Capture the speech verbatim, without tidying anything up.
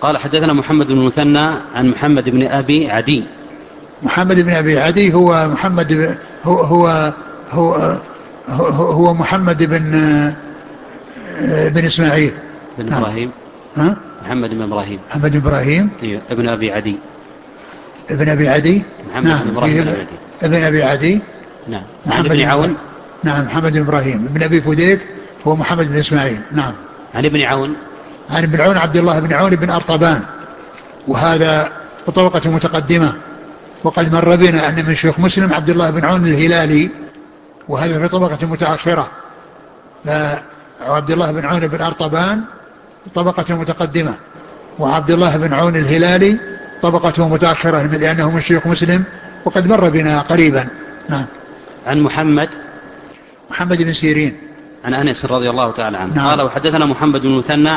قال حدثنا محمد بن المثنى عن محمد بن أبي عدي. محمد بن أبي عدي هو محمد ب... هو هو هو, هو, هو محمد بن بن إسماعيل بن نعم. إبراهيم. ها؟ محمد بن إبراهيم. محمد بن إبراهيم إيه. ابن أبي عدي. ابن أبي عدي. محمد نعم. بن إبراهيم بن عدي. ابن أبي عدي. نعم. عن محمد ابن بن عون. نعم محمد بن إبراهيم ابن أبي فديك هو محمد بن إسماعيل. نعم. عن ابن عون. عن ابن عون عبد الله بن عون بن أرطبان، وهذا بطبقة متقدمة، وقد مر بنا أن من شيوخ مسلم عبد الله بن عون الهلالي، وهذا في طبقة متأخرة. فعبد الله بن عون بن أرطبان طبقة متقدمة، وعبد الله بن عون الهلالي طبقة متأخرة لأنه من شيوخ مسلم وقد مر بنا قريبا. نعم. عن محمد محمد بن سيرين عن أنس رضي الله تعالى عنه. نعم. قال وحدثنا محمد بن المثنى